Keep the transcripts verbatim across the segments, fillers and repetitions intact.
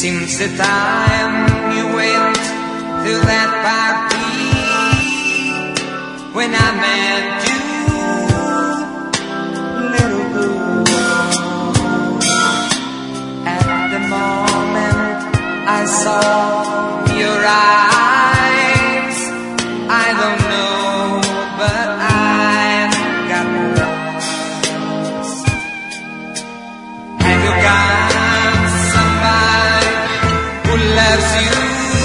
Since the time you went to that party when I met you, little girl. At the moment I saw your eyes, I don't know, but I got lost. Have you got loves you?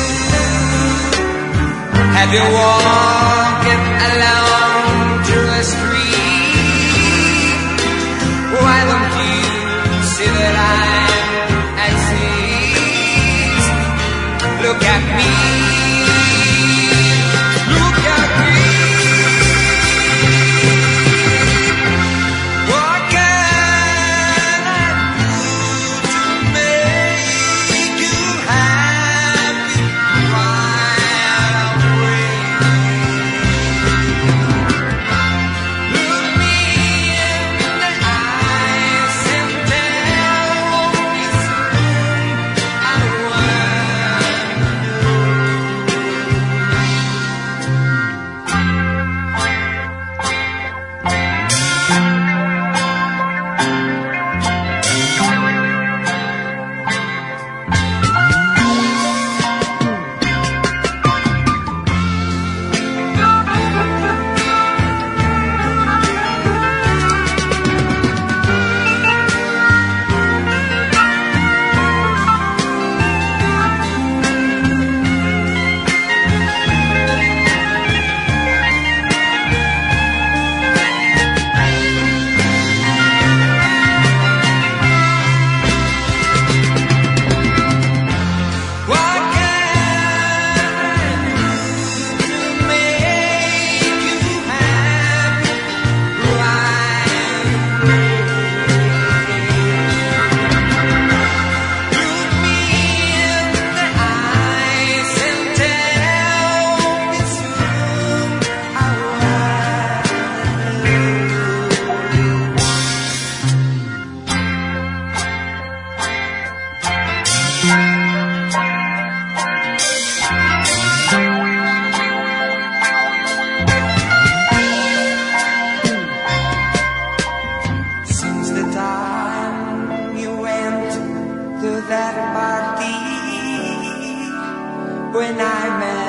Have you walked alone to the street? Why don't you see that I exist? Look at me. Look at me. What can I do to make you happy? When I met